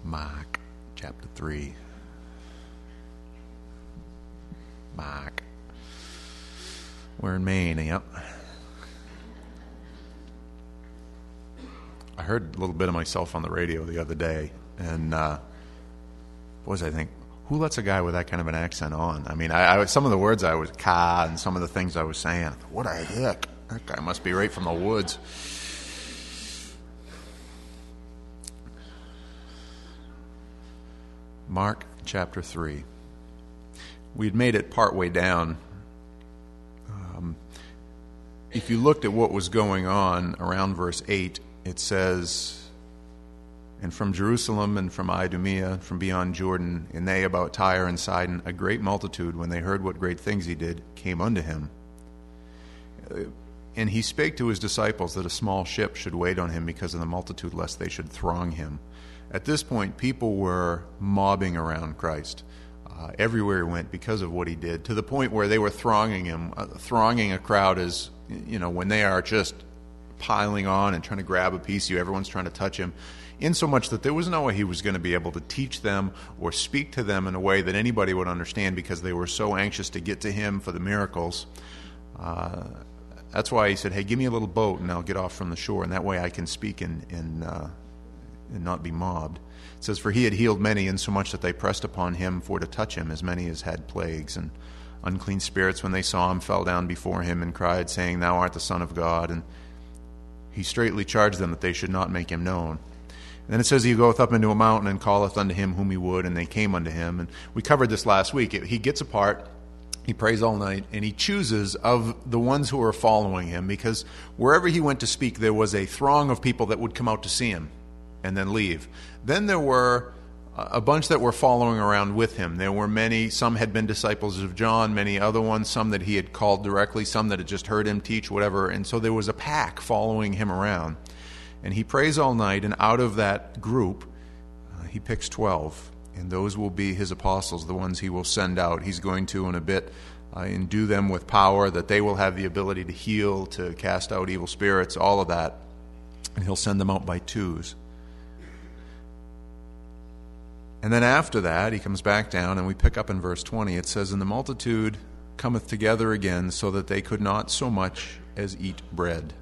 Mark chapter 3. Mark. We're in Maine, yep. I heard a little bit of myself on the radio the other day, and I think, who lets a guy with that kind of an accent on? I mean, I some of the words I was, car, and some of the things I was saying, what a heck, that guy must be right from the woods. Mark chapter 3. We had made it partway down. If you looked at what was going on around verse 8, it says, "And from Jerusalem and from Idumea, from beyond Jordan, and they about Tyre and Sidon, a great multitude, when they heard what great things he did, came unto him. And he spake to his disciples that a small ship should wait on him because of the multitude, lest they should throng him." At this point, people were mobbing around Christ. Everywhere he went because of what he did, to the point where they were thronging him. Thronging a crowd is, when they are just piling on and trying to grab a piece of you, everyone's trying to touch him, in so much that there was no way he was going to be able to teach them or speak to them in a way that anybody would understand, because they were so anxious to get to him for the miracles. That's why he said, "Hey, give me a little boat and I'll get off from the shore, and that way I can speak and not be mobbed." It says, "For he had healed many, insomuch that they pressed upon him for to touch him, as many as had plagues. And unclean spirits, when they saw him, fell down before him and cried, saying, Thou art the Son of God. And he straitly charged them that they should not make him known. And then it says, He goeth up into a mountain and calleth unto him whom he would, and they came unto him." And we covered this last week. He gets apart, he prays all night, and he chooses of the ones who are following him, because wherever he went to speak, there was a throng of people that would come out to see him and then leave. Then there were a bunch that were following around with him. There were many, some had been disciples of John, many other ones, some that he had called directly, some that had just heard him teach, whatever. And so there was a pack following him around. And he prays all night, and out of that group, he picks 12. And those will be his apostles, the ones he will send out. He's going to, in a bit, endue them with power, that they will have the ability to heal, to cast out evil spirits, all of that. And he'll send them out by twos. And then after that, he comes back down, and we pick up in verse 20. It says, "And the multitude cometh together again, so that they could not so much as eat bread."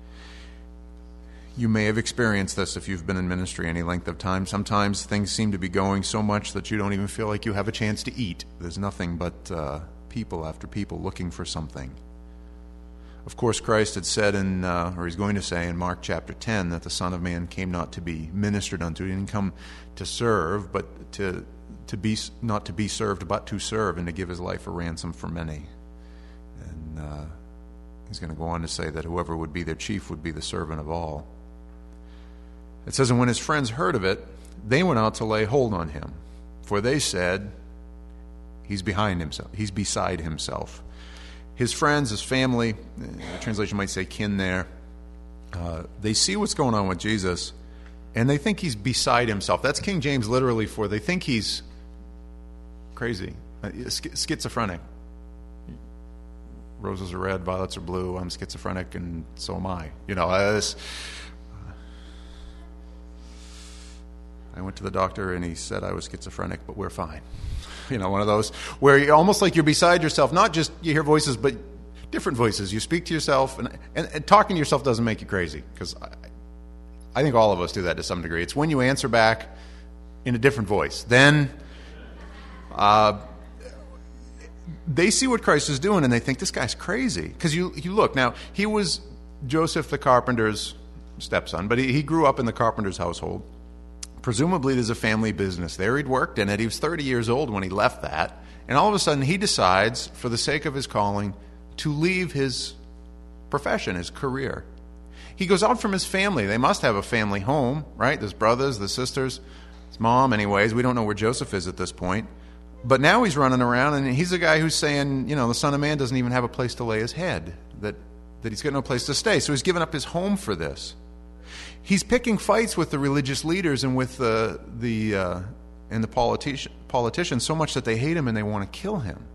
You may have experienced this if you've been in ministry any length of time. Sometimes things seem to be going so much that you don't even feel like you have a chance to eat. There's nothing but people after people looking for something. Of course, Christ had said or he's going to say in Mark chapter 10, that the Son of Man came not to be ministered unto. He didn't come to serve, but to be not to be served, but to serve, and to give his life a ransom for many. And he's going to go on to say that whoever would be their chief would be the servant of all. It says, "And when his friends heard of it, they went out to lay hold on him. For they said, He's beside himself." His friends, his family, the translation might say kin there, they see what's going on with Jesus, and they think he's beside himself. That's King James literally for they think he's crazy, schizophrenic. Roses are red, violets are blue. I'm schizophrenic, and so am I. I went to the doctor, and he said I was schizophrenic, but we're fine. One of those where you're almost like you're beside yourself. Not just you hear voices, but different voices. You speak to yourself, and talking to yourself doesn't make you crazy, because I think all of us do that to some degree. It's when you answer back in a different voice. Then they see what Christ is doing, and they think this guy's crazy. Because you look, now, he was Joseph the carpenter's stepson, but he grew up in the carpenter's household. Presumably there's a family business there. He'd worked in it. He was 30 years old when he left that. And all of a sudden he decides, for the sake of his calling, to leave his profession, his career. He goes out from his family. They must have a family home, right? There's brothers, there's sisters, his mom anyways. We don't know where Joseph is at this point. But now he's running around, and he's a guy who's saying, the Son of Man doesn't even have a place to lay his head, that he's got no place to stay. So he's given up his home for this. He's picking fights with the religious leaders and with the politicians so much that they hate him and they want to kill him.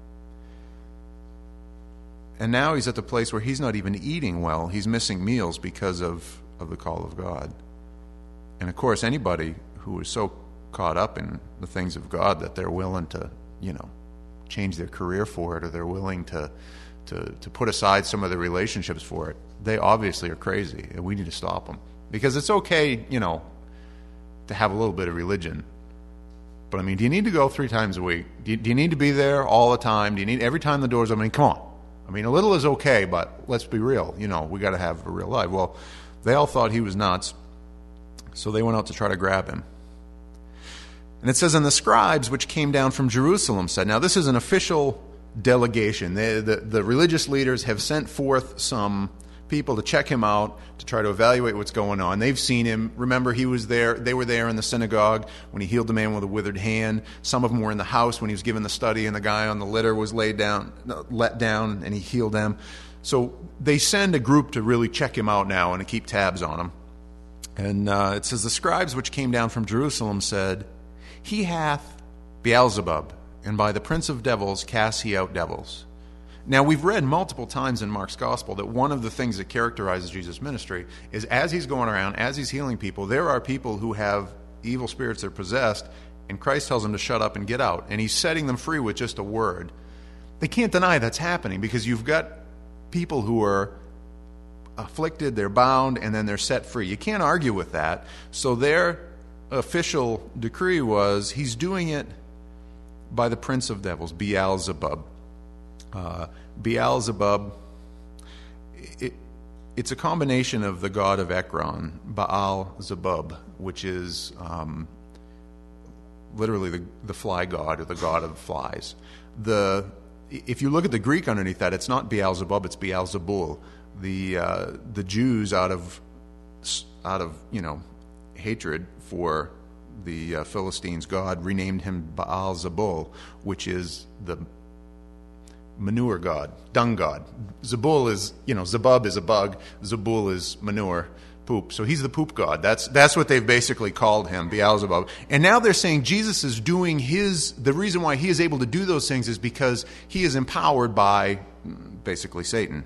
And now he's at the place where he's not even eating well. He's missing meals because of the call of God. And of course, anybody who is so caught up in the things of God that they're willing to, change their career for it, or they're willing to put aside some of their relationships for it. They obviously are crazy, and we need to stop them. Because it's okay, to have a little bit of religion. But, do you need to go 3 times a week? Do you need to be there all the time? Do you need every time the door's open? Come on. A little is okay, but let's be real. We got to have a real life. Well, they all thought he was nuts, so they went out to try to grab him. And it says, and the scribes which came down from Jerusalem said, now this is an official delegation. The religious leaders have sent forth some people to check him out, to try to evaluate what's going on. They've seen him. Remember, he was there. They were there in the synagogue when he healed the man with a withered hand. Some of them were in the house when he was given the study, and the guy on the litter was let down, and he healed them. So they send a group to really check him out now and to keep tabs on him. And it says, the scribes which came down from Jerusalem said, he hath Beelzebub, and by the prince of devils casts he out devils. Now, we've read multiple times in Mark's gospel that one of the things that characterizes Jesus' ministry is as he's going around, as he's healing people, there are people who have evil spirits that are possessed, and Christ tells them to shut up and get out. And he's setting them free with just a word. They can't deny that's happening, because you've got people who are afflicted, they're bound, and then they're set free. You can't argue with that. So their official decree was he's doing it by the prince of devils, Beelzebub. Beelzebub, it's a combination of the god of Ekron, Baal-zebub, which is literally the fly god, or the god of flies. If you look at the Greek underneath that, it's not Beelzebub, it's Beelzebul. The Jews, out of hatred for the Philistines' god, renamed him Baal-zebul, which is the manure god, dung god. Zebul is, Zebub is a bug, Zebul is manure, poop. So he's the poop god. That's what they've basically called him, Beelzebub. And now they're saying Jesus is doing the reason why he is able to do those things is because he is empowered by basically Satan.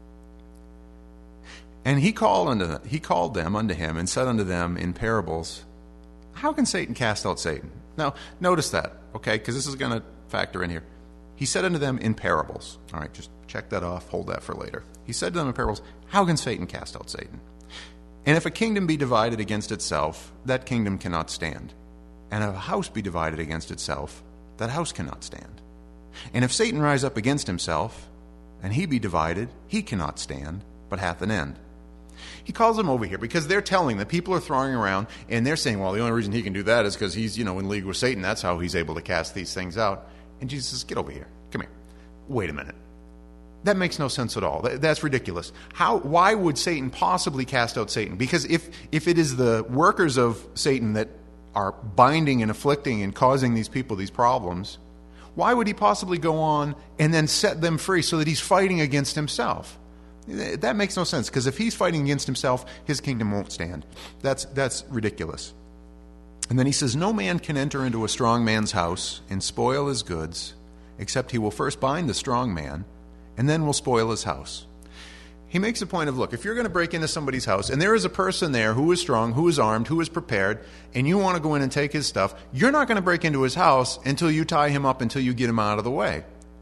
And he called them unto him and said unto them in parables, how can Satan cast out Satan? Now, notice that, okay, because this is going to factor in here. He said unto them in parables. All right, just check that off, hold that for later. He said to them in parables, how can Satan cast out Satan? And if a kingdom be divided against itself, that kingdom cannot stand. And if a house be divided against itself, that house cannot stand. And if Satan rise up against himself, and he be divided, he cannot stand, but hath an end. He calls them over here because they're telling the people are throwing around, and they're saying, well, the only reason he can do that is because he's, in league with Satan. That's how he's able to cast these things out. And Jesus says, get over here. Come here. Wait a minute. That makes no sense at all. That's ridiculous. Why would Satan possibly cast out Satan? Because if it is the workers of Satan that are binding and afflicting and causing these people these problems, why would he possibly go on and then set them free so that he's fighting against himself? That makes no sense, because if he's fighting against himself, his kingdom won't stand. That's ridiculous. And then he says, no man can enter into a strong man's house and spoil his goods, except he will first bind the strong man, and then will spoil his house. He makes a point of, look, if you're going to break into somebody's house, and there is a person there who is strong, who is armed, who is prepared, and you want to go in and take his stuff, you're not going to break into his house until you tie him up, until you get him out of the way.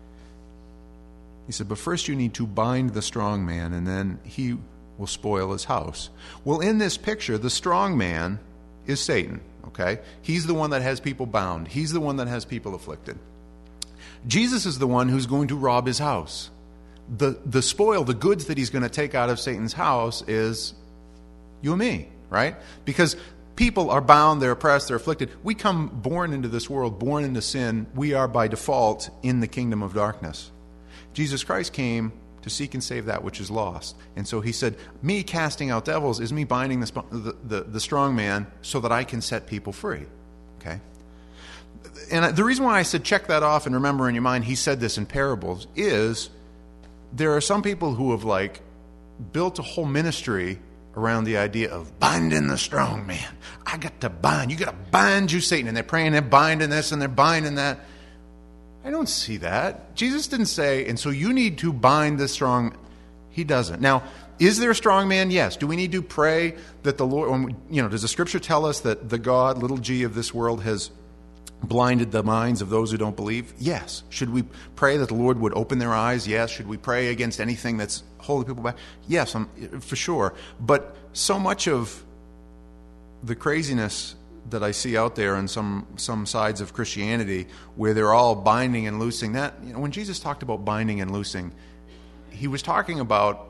He said, but first you need to bind the strong man, and then he will spoil his house. Well, in this picture, the strong man is Satan, okay? He's the one that has people bound. He's the one that has people afflicted. Jesus is the one who's going to rob his house. The spoil, the goods that he's going to take out of Satan's house is you and me, right? Because people are bound, they're oppressed, they're afflicted. We come born into this world, born into sin. We are by default in the kingdom of darkness. Jesus Christ came to seek and save that which is lost. And so he said, me casting out devils is me binding the strong man so that I can set people free. Okay? And the reason why I said check that off and remember in your mind he said this in parables is there are some people who have built a whole ministry around the idea of binding the strong man. I got to bind. You got to bind you, Satan. And they're praying, they're binding this and they're binding that. I don't see that. Jesus didn't say, and so you need to bind the strong. He doesn't. Now, Is there a strong man? Yes. Do we need to pray that the Lord, does the Scripture tell us that the God, little g, of this world has blinded the minds of those who don't believe? Yes. Should we pray that the Lord would open their eyes? Yes. Should we pray against anything that's holding people back? Yes, for sure. But so much of the craziness that I see out there in some sides of Christianity, where they're all binding and loosing, that, when Jesus talked about binding and loosing, he was talking about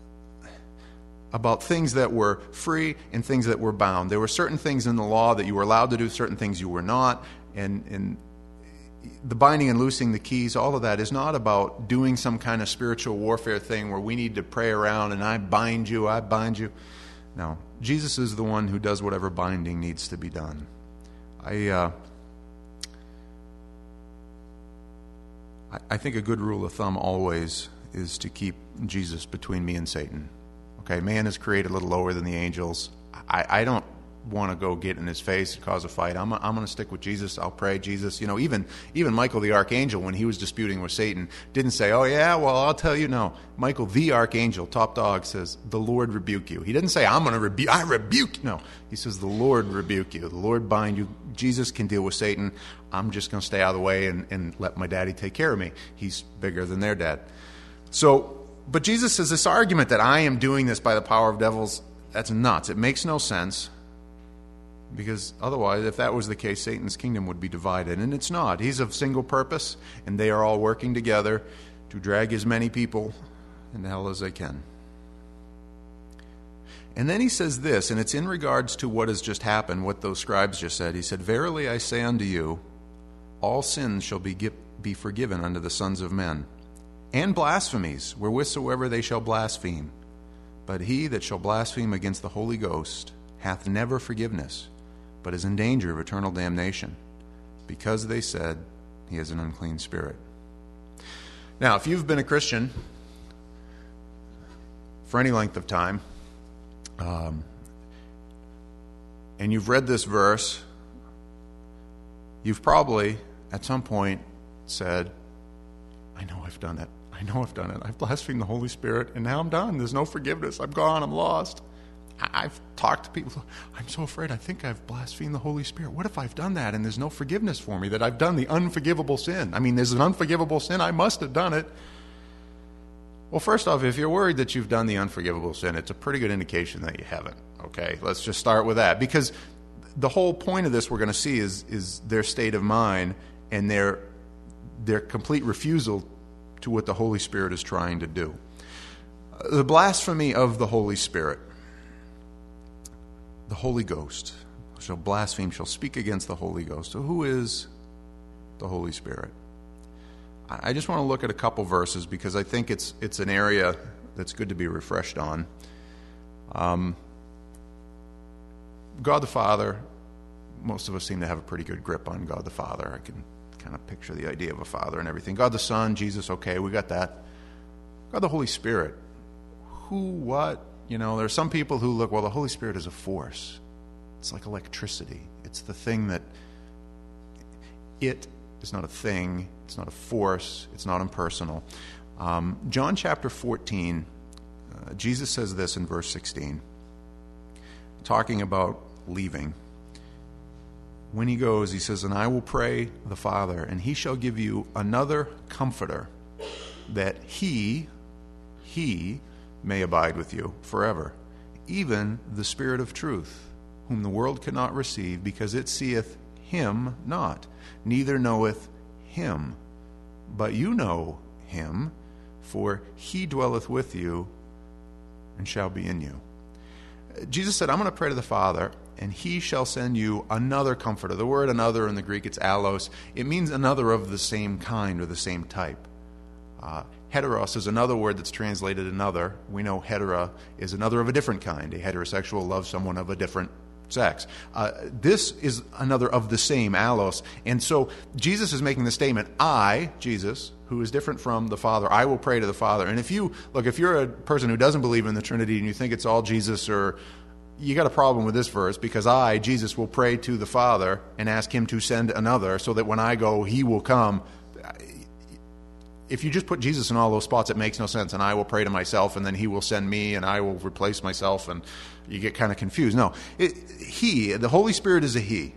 things that were free and things that were bound. There were certain things in the law that you were allowed to do, certain things you were not, and the binding and loosing, the keys, all of that is not about doing some kind of spiritual warfare thing where we need to pray around and I bind you. No, Jesus is the one who does whatever binding needs to be done. I think a good rule of thumb always is to keep Jesus between me and Satan. Okay, man is created a little lower than the angels. I don't want to go get in his face and cause a fight. I'm going to stick with Jesus. I'll pray, Jesus. Even Michael the archangel, when he was disputing with Satan, didn't say, oh yeah, well, I'll tell you. No, Michael the archangel, top dog, says, the Lord rebuke you. He didn't say, I rebuke. No, he says, the Lord rebuke you. The Lord bind you. Jesus can deal with Satan. I'm just going to stay out of the way and let my daddy take care of me. He's bigger than their dad. But Jesus says this argument that I am doing this by the power of devils, that's nuts. It makes no sense. Because otherwise, if that was the case, Satan's kingdom would be divided. And it's not. He's of single purpose, and they are all working together to drag as many people into hell as they can. And then he says this, and it's in regards to what has just happened, what those scribes just said. He said, verily I say unto you, all sins shall be forgiven unto the sons of men, and blasphemies, wherewithsoever they shall blaspheme. But he that shall blaspheme against the Holy Ghost hath never forgiveness, but is in danger of eternal damnation, because they said he has an unclean spirit. Now, if you've been a Christian for any length of time, and you've read this verse, you've probably at some point said, I know I've done it. I've blasphemed the Holy Spirit, and now I'm done. There's no forgiveness. I'm gone. I'm lost. I've talked to people. I'm so afraid. I think I've blasphemed the Holy Spirit. What if I've done that and there's no forgiveness for me, that I've done the unforgivable sin? There's an unforgivable sin. I must have done it. Well, first off, if you're worried that you've done the unforgivable sin, it's a pretty good indication that you haven't. Okay, let's just start with that. Because the whole point of this we're going to see is their state of mind and their complete refusal to what the Holy Spirit is trying to do. The blasphemy of the Holy Spirit. The Holy Ghost shall blaspheme, shall speak against the Holy Ghost. So who is the Holy Spirit? I just want to look at a couple verses because I think it's an area that's good to be refreshed on. God the Father, most of us seem to have a pretty good grip on God the Father. I can kind of picture the idea of a father and everything. God the Son, Jesus, okay, we got that. God the Holy Spirit, who, what? There are some people who look, well, the Holy Spirit is a force. It's like electricity. It's the thing that, it is not a thing. It's not a force. It's not impersonal. John chapter 14, Jesus says this in verse 16, talking about leaving. When he goes, he says, and I will pray the Father, and he shall give you another comforter, that he may abide with you forever, even the Spirit of truth, whom the world cannot receive, because it seeth him not, neither knoweth him. But you know him, for he dwelleth with you and shall be in you. Jesus said, I'm going to pray to the Father, and he shall send you another comforter. The word another in the Greek, it's allos. It means another of the same kind or the same type. Heteros is another word that's translated another. We know hetera is another of a different kind. A heterosexual loves someone of a different sex. This is another of the same, allos. And so Jesus is making the statement, I, Jesus, who is different from the Father, I will pray to the Father. And if you're a person who doesn't believe in the Trinity and you think it's all Jesus, or you got a problem with this verse, because I, Jesus, will pray to the Father and ask him to send another so that when I go, he will come. if you just put Jesus in all those spots, it makes no sense. And I will pray to myself, and then he will send me, and I will replace myself, and you get kind of confused. No, the Holy Spirit is a he.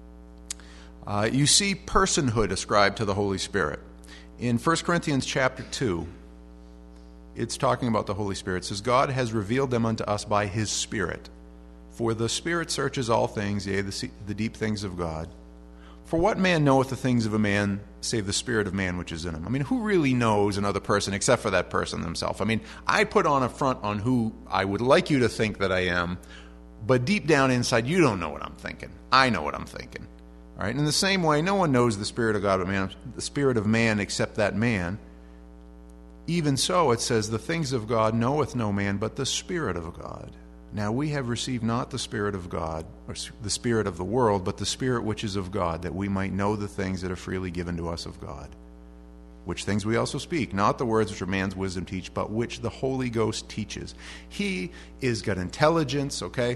You see personhood ascribed to the Holy Spirit. In 1 Corinthians chapter 2, it's talking about the Holy Spirit. It says, God has revealed them unto us by his Spirit. For the Spirit searches all things, yea, the deep things of God. For what man knoweth the things of a man, save the spirit of man which is in him? I mean, who really knows another person except for that person themselves? I mean, I put on a front on who I would like you to think that I am, but deep down inside, you don't know what I'm thinking. I know what I'm thinking. All right? And in the same way, no one knows the spirit of God, the spirit of man except that man. Even so, it says, the things of God knoweth no man, but the Spirit of God. Now we have received not the Spirit of God, or the Spirit of the world, but the Spirit which is of God, that we might know the things that are freely given to us of God. Which things we also speak, not the words which a man's wisdom teach, but which the Holy Ghost teaches. He is got intelligence, okay?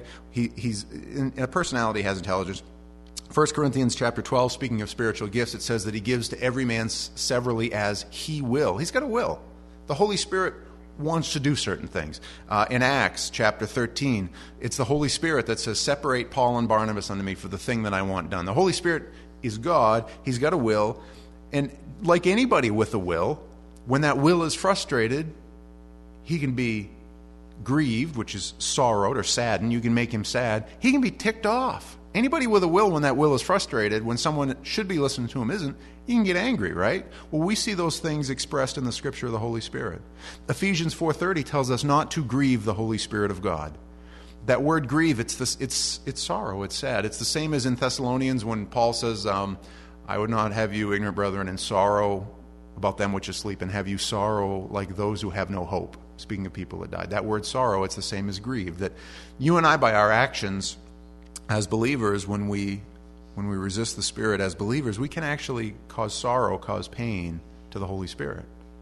A personality has intelligence. 1 Corinthians chapter 12, speaking of spiritual gifts, it says that he gives to every man severally as he will. He's got a will. The Holy Spirit wants to do certain things. In Acts chapter 13, it's the Holy Spirit that says, separate Paul and Barnabas unto me for the thing that I want done. The Holy Spirit is God. He's got a will. And like anybody with a will, when that will is frustrated, he can be grieved, which is sorrowed or saddened. You can make him sad. He can be ticked off. Anybody with a will, when that will is frustrated, when someone that should be listening to him isn't, you can get angry, right? Well, we see those things expressed in the Scripture of the Holy Spirit. Ephesians 4:30 tells us not to grieve the Holy Spirit of God. That word grieve, it's sorrow, it's sad. It's the same as in Thessalonians when Paul says, I would not have you, ignorant brethren, in sorrow about them which asleep, and have you sorrow like those who have no hope. Speaking of people that died. That word sorrow, it's the same as grieve. That you and I, by our actions as believers, when we resist the Spirit as believers, we can actually cause sorrow, cause pain to the Holy Spirit.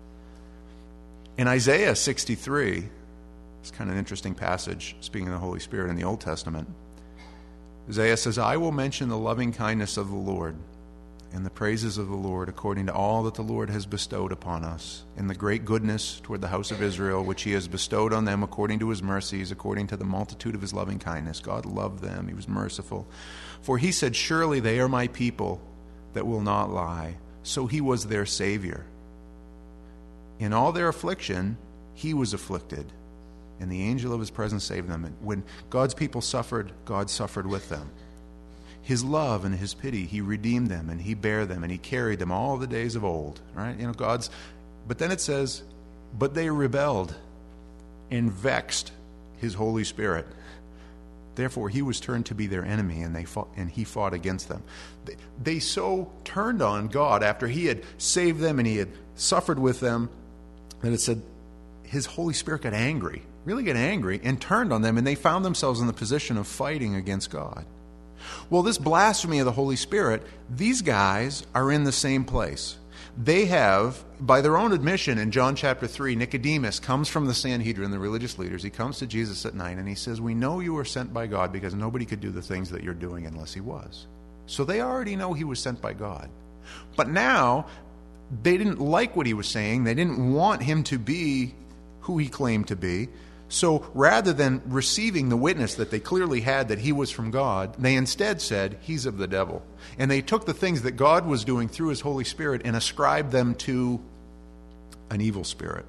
In Isaiah 63, it's kind of an interesting passage, speaking of the Holy Spirit in the Old Testament. Isaiah says, I will mention the loving kindness of the Lord and the praises of the Lord according to all that the Lord has bestowed upon us, in the great goodness toward the house of Israel, which he has bestowed on them according to his mercies, according to the multitude of his loving kindness. God loved them. He was merciful. For he said, surely they are my people that will not lie. So he was their Savior. In all their affliction, he was afflicted, and the angel of his presence saved them. And when God's people suffered, God suffered with them. His love and his pity, he redeemed them, and he bare them, and he carried them all the days of old. Right? You know, but then it says, but they rebelled and vexed his Holy Spirit. Therefore, he was turned to be their enemy, and he fought against them. They so turned on God after he had saved them and he had suffered with them, that it said his Holy Spirit got angry, really got angry, and turned on them, and they found themselves in the position of fighting against God. Well, this blasphemy of the Holy Spirit, these guys are in the same place. They have, by their own admission in John chapter 3, Nicodemus comes from the Sanhedrin, the religious leaders. He comes to Jesus at night and he says, we know you were sent by God because nobody could do the things that you're doing unless he was. So they already know he was sent by God. But now, they didn't like what he was saying. They didn't want him to be who he claimed to be. So rather than receiving the witness that they clearly had that he was from God, they instead said, he's of the devil. And they took the things that God was doing through his Holy Spirit and ascribed them to an evil spirit.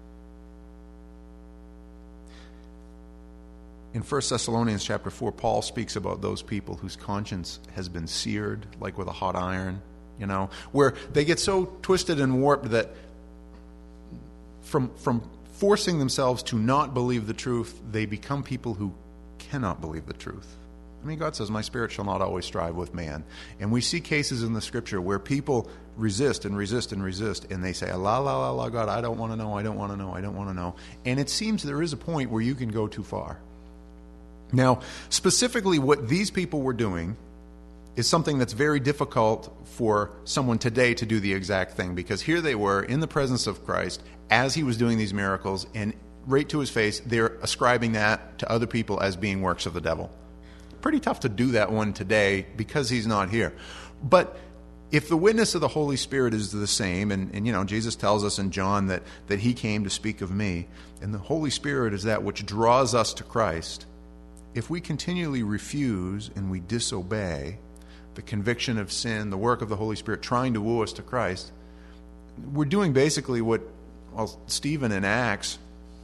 In 1 Thessalonians chapter 4, Paul speaks about those people whose conscience has been seared like with a hot iron, you know, where they get so twisted and warped that from forcing themselves to not believe the truth, they become people who cannot believe the truth. I mean, God says, my spirit shall not always strive with man. And we see cases in the Scripture where people resist and resist and resist, and they say, la, la, la, la, God, I don't want to know, I don't want to know, I don't want to know. And it seems there is a point where you can go too far. Now, specifically what these people were doing is something that's very difficult for someone today to do the exact thing, because here they were in the presence of Christ as he was doing these miracles, and right to his face, they're ascribing that to other people as being works of the devil. Pretty tough to do that one today because he's not here. But if the witness of the Holy Spirit is the same, and Jesus tells us in John that he came to speak of me, and the Holy Spirit is that which draws us to Christ, if we continually refuse and we disobey the conviction of sin, the work of the Holy Spirit trying to woo us to Christ, we're doing basically what Stephen in Acts,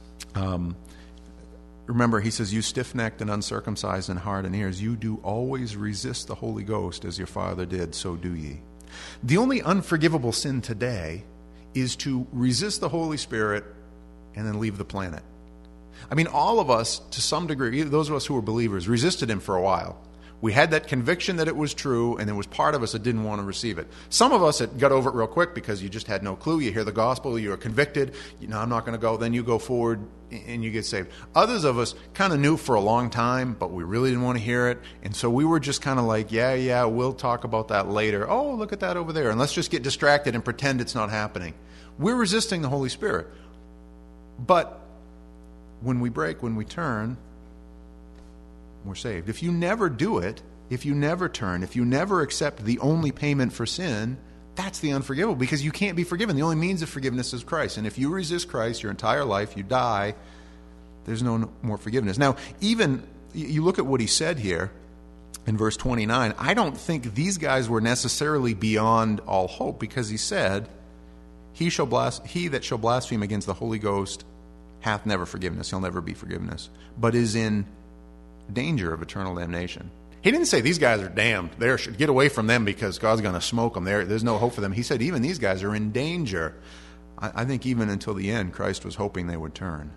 remember, he says, you stiff-necked and uncircumcised in heart and ears, you do always resist the Holy Ghost as your father did, so do ye. The only unforgivable sin today is to resist the Holy Spirit and then leave the planet. I mean, all of us, to some degree, those of us who were believers, resisted him for a while. We had that conviction that it was true, and there was part of us that didn't want to receive it. Some of us had got over it real quick because you just had no clue. You hear the gospel, you are convicted. I'm not going to go. Then you go forward and you get saved. Others of us kind of knew for a long time, but we really didn't want to hear it. And so we were just kind of like, yeah, we'll talk about that later. Oh, look at that over there. And let's just get distracted and pretend it's not happening. We're resisting the Holy Spirit. But when we break, when we turn, we're saved. If you never do it, if you never turn, if you never accept the only payment for sin, that's the unforgivable, because you can't be forgiven. The only means of forgiveness is Christ. And if you resist Christ your entire life, you die, there's no more forgiveness. Now, even you look at what he said here in verse 29, I don't think these guys were necessarily beyond all hope, because he said, he that shall blaspheme against the Holy Ghost hath never forgiveness. He'll never be forgiveness, but is in danger of eternal damnation. He didn't say these guys are damned. They should get away from them because God's going to smoke them. There's no hope for them. He said even these guys are in danger. I think even until the end, Christ was hoping they would turn.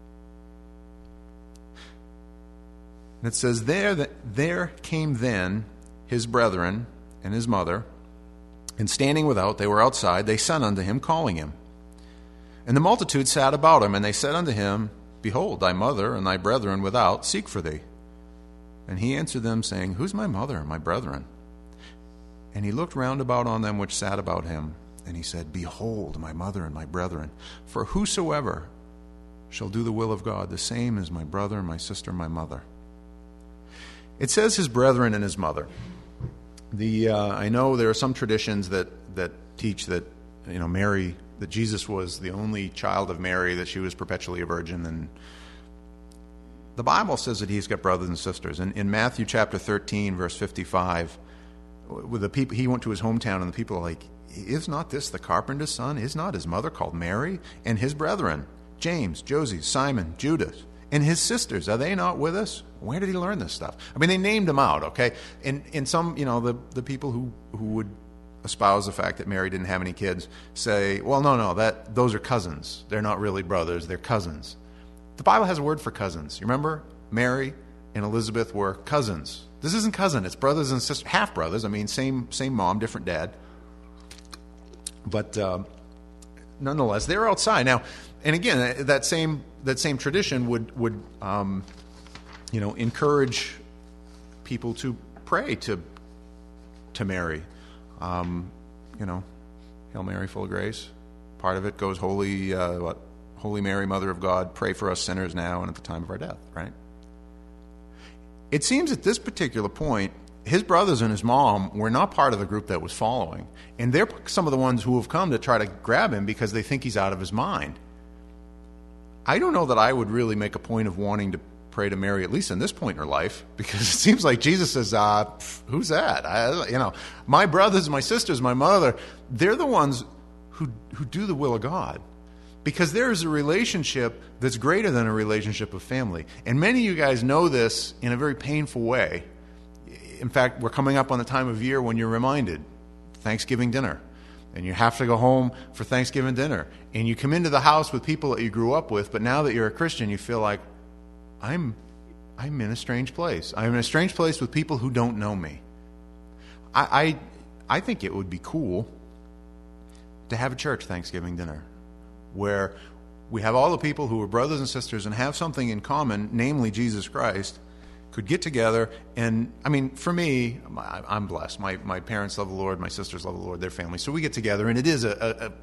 And it says, there came then his brethren and his mother, and standing without, they were outside, they sent unto him, calling him. And the multitude sat about him, and they said unto him, Behold, thy mother and thy brethren without seek for thee. And he answered them, saying, Who's my mother and my brethren? And he looked round about on them which sat about him, and he said, Behold, my mother and my brethren. For whosoever shall do the will of God, the same is my brother, my sister, my mother. It says his brethren and his mother. I know there are some traditions that teach that Mary, that Jesus was the only child of Mary, that she was perpetually a virgin, and the Bible says that he's got brothers and sisters. And in Matthew chapter 13, verse 55, with the people, he went to his hometown, and the people are like, Is not this the carpenter's son? Is not his mother called Mary? And his brethren, James, Joses, Simon, Judas, and his sisters, are they not with us? Where did he learn this stuff? I mean, they named him out, okay? And some, the people who would espouse the fact that Mary didn't have any kids say, well, no, those are cousins. They're not really brothers, they're cousins. The Bible has a word for cousins. You remember? Mary and Elizabeth were cousins. This isn't cousin, it's brothers and sisters, half brothers. I mean, same mom, different dad. But nonetheless, they're outside now. And again, that same tradition would encourage people to pray to Mary. Hail Mary, full of grace. Part of it goes, Holy Mary, Mother of God, pray for us sinners now and at the time of our death, right? It seems at this particular point, his brothers and his mom were not part of the group that was following. And they're some of the ones who have come to try to grab him because they think he's out of his mind. I don't know that I would really make a point of wanting to pray to Mary, at least in this point in her life, because it seems like Jesus says, who's that? My brothers, my sisters, my mother, they're the ones who do the will of God. Because there is a relationship that's greater than a relationship of family. And many of you guys know this in a very painful way. In fact, we're coming up on the time of year when you're reminded, Thanksgiving dinner. And you have to go home for Thanksgiving dinner. And you come into the house with people that you grew up with, but now that you're a Christian, you feel like, I'm in a strange place. I'm in a strange place with people who don't know me. I think it would be cool to have a church Thanksgiving dinner where we have all the people who are brothers and sisters and have something in common, namely Jesus Christ, could get together. And, I mean, for me, I'm blessed. My parents love the Lord. My sisters love the Lord, their family. So we get together, and it is a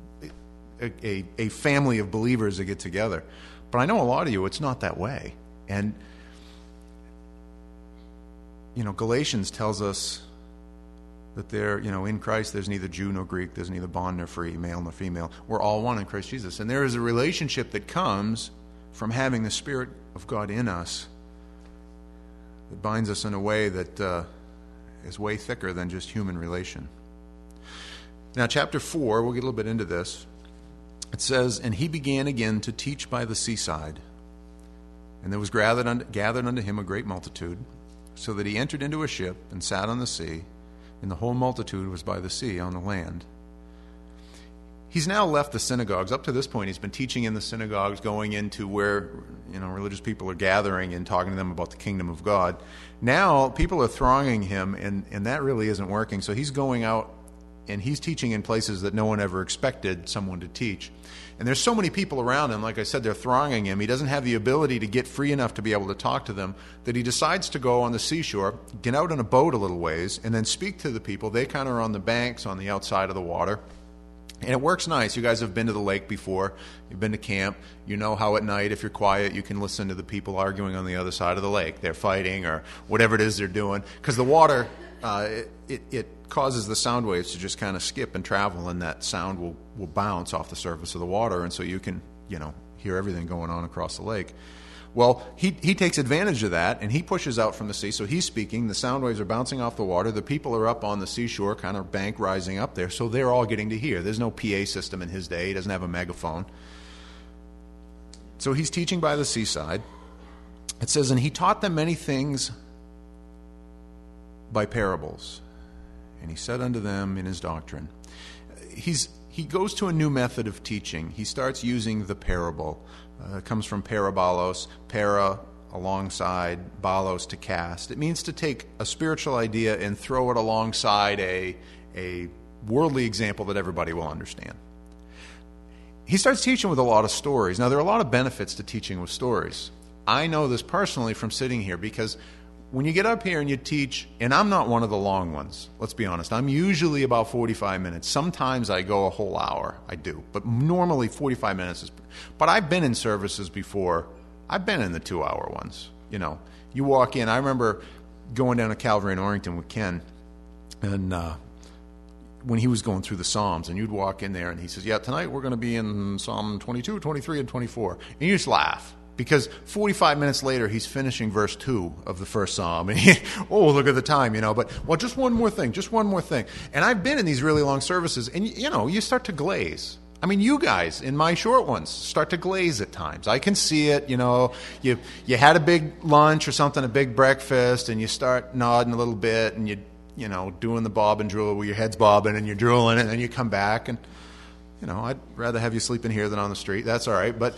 family of believers that get together. But I know a lot of you, it's not that way. And, Galatians tells us That they're, in Christ, there's neither Jew nor Greek, there's neither bond nor free, male nor female. We're all one in Christ Jesus. And there is a relationship that comes from having the Spirit of God in us that binds us in a way that is way thicker than just human relation. Now, chapter 4, we'll get a little bit into this. It says, "And he began again to teach by the seaside. And there was gathered unto him a great multitude, so that he entered into a ship and sat on the sea, and the whole multitude was by the sea on the land." He's now left the synagogues. Up to this point, he's been teaching in the synagogues, going into where religious people are gathering and talking to them about the kingdom of God. Now, people are thronging him, and that really isn't working. So he's going out, and he's teaching in places that no one ever expected someone to teach. And there's so many people around him, like I said, they're thronging him. He doesn't have the ability to get free enough to be able to talk to them, that he decides to go on the seashore, get out on a boat a little ways, and then speak to the people. They kind of are on the banks, on the outside of the water. And it works nice. You guys have been to the lake before. You've been to camp. You know how at night, if you're quiet, you can listen to the people arguing on the other side of the lake. They're fighting or whatever it is they're doing. Because the water, it causes the sound waves to just kind of skip and travel, and that sound will bounce off the surface of the water, and so you can, hear everything going on across the lake. Well, he takes advantage of that, and he pushes out from the sea, so he's speaking. The sound waves are bouncing off the water. The people are up on the seashore, kind of bank rising up there, so they're all getting to hear. There's no PA system in his day. He doesn't have a megaphone. So he's teaching by the seaside. It says, "And he taught them many things by parables. And he said unto them in his doctrine." He goes to a new method of teaching. He starts using the parable. It comes from parabolos, para, alongside, balos, to cast. It means to take a spiritual idea and throw it alongside a worldly example that everybody will understand. He starts teaching with a lot of stories. Now, there are a lot of benefits to teaching with stories. I know this personally from sitting here, because when you get up here and you teach, and I'm not one of the long ones, let's be honest. I'm usually about 45 minutes. Sometimes I go a whole hour. I do. But normally 45 minutes is... But I've been in services before. I've been in the 2-hour ones. You walk in. I remember going down to Calvary in Orrington with Ken, and when he was going through the Psalms, and you'd walk in there, and he says, "Yeah, tonight we're going to be in Psalm 22, 23, and 24. And you just laugh. Because 45 minutes later, he's finishing verse 2 of the first psalm. And look at the time, But, just one more thing. And I've been in these really long services, and, you start to glaze. I mean, you guys, in my short ones, start to glaze at times. I can see it, You had a big lunch or something, a big breakfast, and you start nodding a little bit, and doing the bob and drool where your head's bobbing and you're drooling, and then you come back, and, I'd rather have you sleeping here than on the street. That's all right, But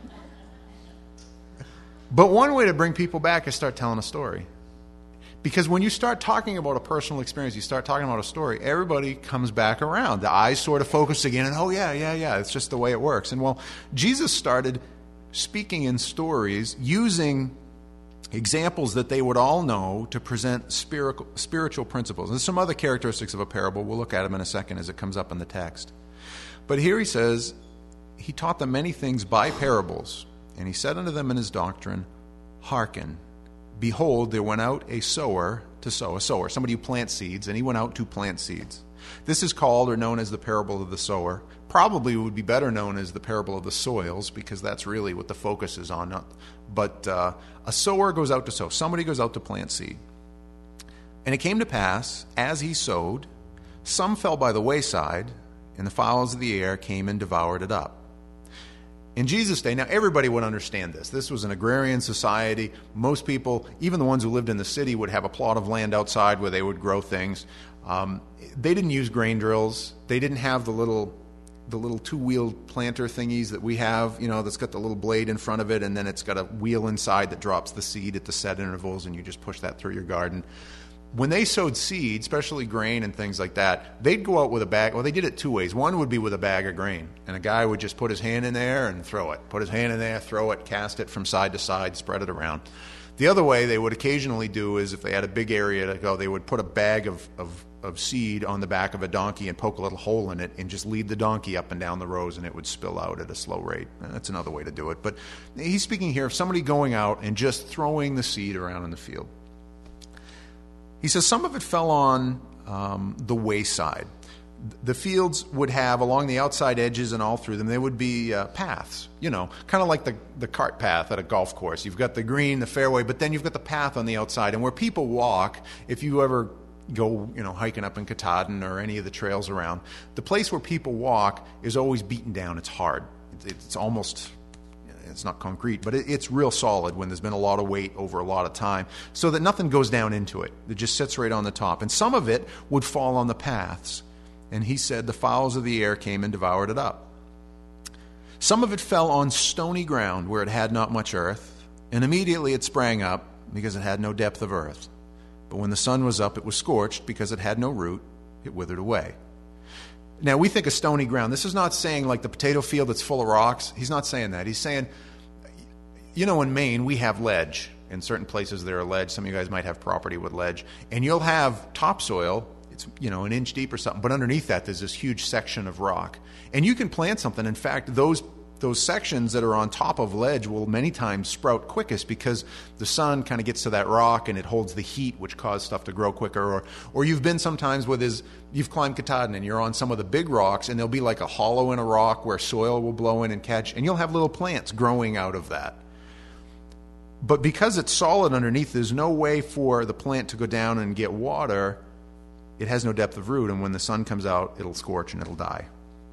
one way to bring people back is start telling a story. Because when you start talking about a personal experience, you start talking about a story, everybody comes back around. The eyes sort of focus again, and yeah, it's just the way it works. And Jesus started speaking in stories using examples that they would all know to present spiritual principles. And there's some other characteristics of a parable. We'll look at them in a second as it comes up in the text. But here he says, he taught them many things by parables. And he said unto them in his doctrine, Hearken, behold, there went out a sower to sow. A sower, somebody who plants seeds, and he went out to plant seeds. This is called or known as the parable of the sower. Probably would be better known as the parable of the soils, because that's really what the focus is on. But a sower goes out to sow. Somebody goes out to plant seed. And it came to pass, as he sowed, some fell by the wayside, and the fowls of the air came and devoured it up. In Jesus' day, now everybody would understand this. This was an agrarian society. Most people, even the ones who lived in the city, would have a plot of land outside where they would grow things. They didn't use grain drills. They didn't have the little two-wheeled planter thingies that we have, that's got the little blade in front of it, and then it's got a wheel inside that drops the seed at the set intervals, and you just push that through your garden. When they sowed seed, especially grain and things like that, they'd go out with a bag. Well, they did it two ways. One would be with a bag of grain, and a guy would just put his hand in there and throw it. Put his hand in there, throw it, cast it from side to side, spread it around. The other way they would occasionally do is if they had a big area to go, they would put a bag of seed on the back of a donkey and poke a little hole in it and just lead the donkey up and down the rows, and it would spill out at a slow rate. And that's another way to do it. But he's speaking here of somebody going out and just throwing the seed around in the field. He says some of it fell on the wayside. The fields would have, along the outside edges and all through them, there would be paths, kind of like the cart path at a golf course. You've got the green, the fairway, but then you've got the path on the outside. And where people walk, if you ever go, hiking up in Katahdin or any of the trails around, the place where people walk is always beaten down. It's hard. It's almost... It's not concrete, but it's real solid when there's been a lot of weight over a lot of time, so that nothing goes down into it. It just sits right on the top. And some of it would fall on the paths. And he said the fowls of the air came and devoured it up. Some of it fell on stony ground where it had not much earth, and immediately it sprang up because it had no depth of earth. But when the sun was up, it was scorched because it had no root. It withered away. Now, we think of stony ground. This is not saying like the potato field that's full of rocks. He's not saying that. He's saying, in Maine, we have ledge. In certain places there are ledge. Some of you guys might have property with ledge. And you'll have topsoil. It's, an inch deep or something. But underneath that, there's this huge section of rock. And you can plant something. In fact, those sections that are on top of ledge will many times sprout quickest because the sun kind of gets to that rock and it holds the heat, which causes stuff to grow quicker. Or you've been sometimes you've climbed Katahdin and you're on some of the big rocks and there'll be like a hollow in a rock where soil will blow in and catch, and you'll have little plants growing out of that. But because it's solid underneath, there's no way for the plant to go down and get water. It has no depth of root, and when the sun comes out, it'll scorch and it'll die.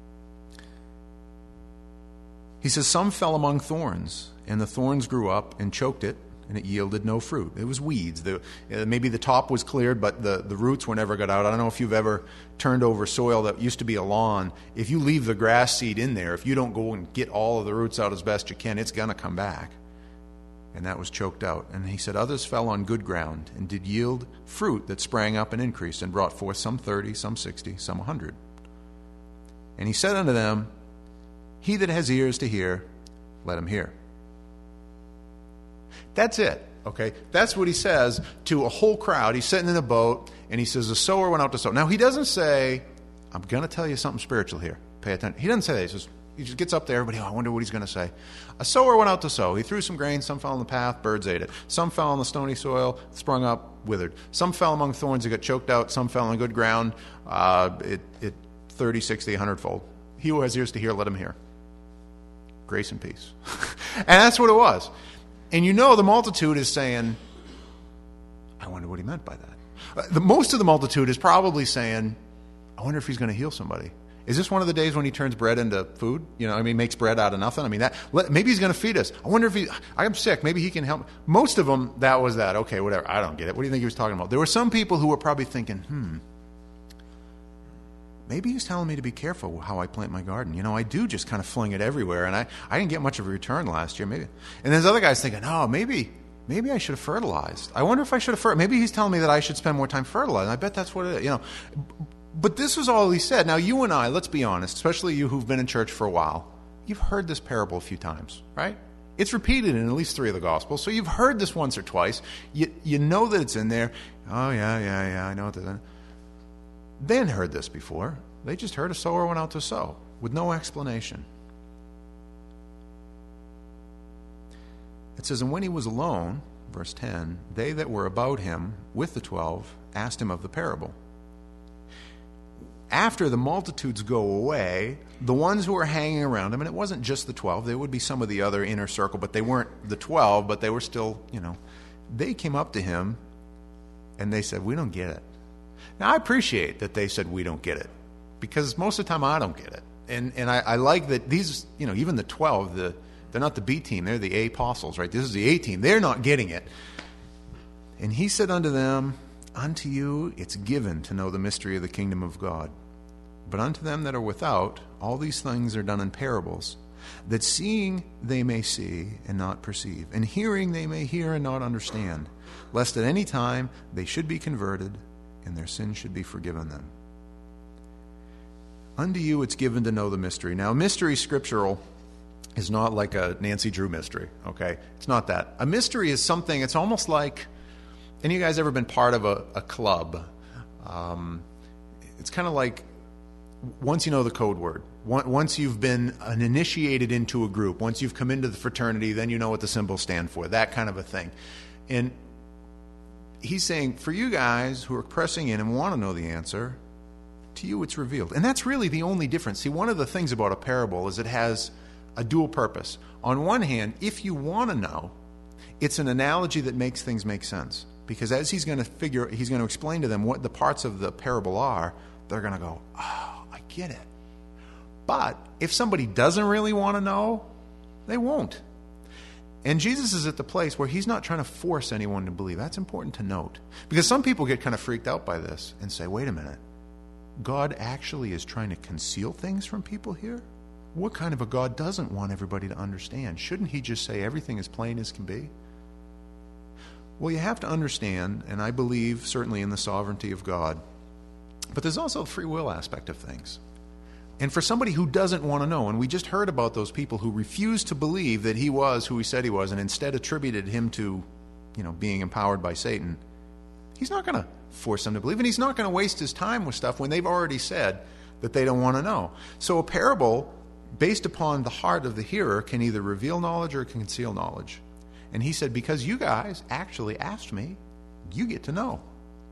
He says, some fell among thorns, and the thorns grew up and choked it, and it yielded no fruit. It was weeds. Maybe the top was cleared, but the roots were never got out. I don't know if you've ever turned over soil that used to be a lawn. If you leave the grass seed in there, if you don't go and get all of the roots out as best you can, it's going to come back. And that was choked out. And he said, others fell on good ground and did yield fruit that sprang up and increased and brought forth some 30, some 60, some 100. And he said unto them, he that has ears to hear, let him hear. That's it, okay? That's what he says to a whole crowd. He's sitting in a boat, and he says, the sower went out to sow. Now, he doesn't say, I'm going to tell you something spiritual here. Pay attention. He doesn't say that. He just gets up there. Everybody, I wonder what he's going to say. A sower went out to sow. He threw some grain. Some fell on the path. Birds ate it. Some fell on the stony soil, sprung up, withered. Some fell among thorns. It got choked out. Some fell on good ground. It 30, 60, 100-fold. He who has ears to hear, let him hear. Grace and peace. And that's what it was. And the multitude is saying, I wonder what he meant by that. Most of the multitude is probably saying, I wonder if he's going to heal somebody. Is this one of the days when he turns bread into food? Makes bread out of nothing? Maybe he's going to feed us. I wonder if I'm sick. Maybe he can help. Most of them, that was that. Okay, whatever. I don't get it. What do you think he was talking about? There were some people who were probably thinking, maybe he's telling me to be careful how I plant my garden. I do just kind of fling it everywhere, and I didn't get much of a return last year. Maybe. And there's other guys thinking, maybe I should have fertilized. I wonder if I should have fertilized. Maybe he's telling me that I should spend more time fertilizing. I bet that's what it is. But this was all he said. Now, you and I, let's be honest, especially you who've been in church for a while, you've heard this parable a few times, right? It's repeated in at least 3 of the Gospels, so you've heard this once or twice. You know that it's in there. Oh, yeah, I know it isn't. They hadn't heard this before. They just heard a sower went out to sow with no explanation. It says, and when he was alone, verse 10, they that were about him with the 12 asked him of the parable. After the multitudes go away, the ones who are hanging around him, and it wasn't just the 12, there would be some of the other inner circle, but they weren't the 12, but they were still, they came up to him and they said, we don't get it. Now, I appreciate that they said we don't get it, because most of the time I don't get it. And I like that these, even the 12, they're not the B team, they're the A apostles, right? This is the A team. They're not getting it. And he said unto them, unto you it's given to know the mystery of the kingdom of God. But unto them that are without, all these things are done in parables, that seeing they may see and not perceive, and hearing they may hear and not understand, lest at any time they should be converted, and their sins should be forgiven them. Unto you it's given to know the mystery. Now, mystery scriptural is not like a Nancy Drew mystery, okay? It's not that. A mystery is something, it's almost like, any of you guys ever been part of a club? It's kind of like, once you know the code word, once you've been initiated into a group, once you've come into the fraternity, then you know what the symbols stand for, that kind of a thing. And he's saying, for you guys who are pressing in and want to know the answer, to you it's revealed. And that's really the only difference. See, one of the things about a parable is it has a dual purpose. On one hand, if you want to know, it's an analogy that makes things make sense. Because as he's going to explain to them what the parts of the parable are, they're going to go, oh, I get it. But if somebody doesn't really want to know, they won't. And Jesus is at the place where he's not trying to force anyone to believe. That's important to note. Because some people get kind of freaked out by this and say, wait a minute, God actually is trying to conceal things from people here? What kind of a God doesn't want everybody to understand? Shouldn't he just say everything as plain as can be? Well, you have to understand, and I believe certainly in the sovereignty of God, but there's also a free will aspect of things. And for somebody who doesn't want to know, and we just heard about those people who refused to believe that he was who he said he was and instead attributed him to, being empowered by Satan, he's not going to force them to believe, and he's not going to waste his time with stuff when they've already said that they don't want to know. So a parable, based upon the heart of the hearer, can either reveal knowledge or conceal knowledge. And he said, because you guys actually asked me, you get to know.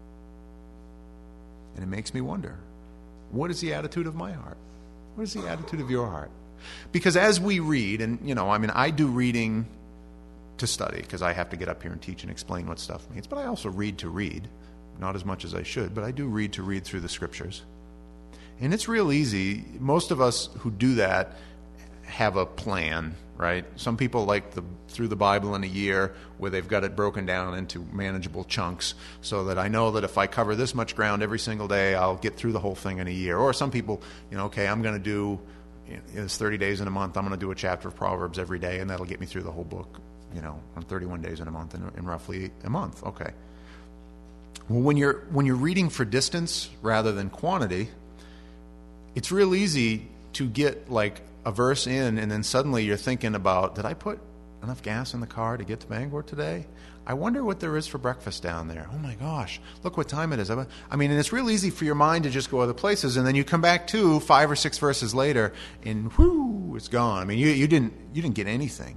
And it makes me wonder, what is the attitude of my heart? What is the attitude of your heart? Because as we read, and I do reading to study, because I have to get up here and teach and explain what stuff means, but I also read to read, not as much as I should, but I do read to read through the scriptures. And it's real easy. Most of us who do that have a plan, right? Some people like through the Bible in a year where they've got it broken down into manageable chunks so that I know that if I cover this much ground every single day, I'll get through the whole thing in a year. Or some people, okay, I'm going to do, it's 30 days in a month, I'm going to do a chapter of Proverbs every day, and that'll get me through the whole book, on 31 days in a month, in roughly a month. Okay. Well, when you're reading for distance rather than quantity, it's real easy to get like a verse in, and then suddenly you're thinking about, did I put enough gas in the car to get to Bangor today? I wonder what there is for breakfast down there. Oh my gosh, look what time it is. And it's real easy for your mind to just go other places, and then you come back to 5 or 6 verses later, and whoo, it's gone. You didn't get anything.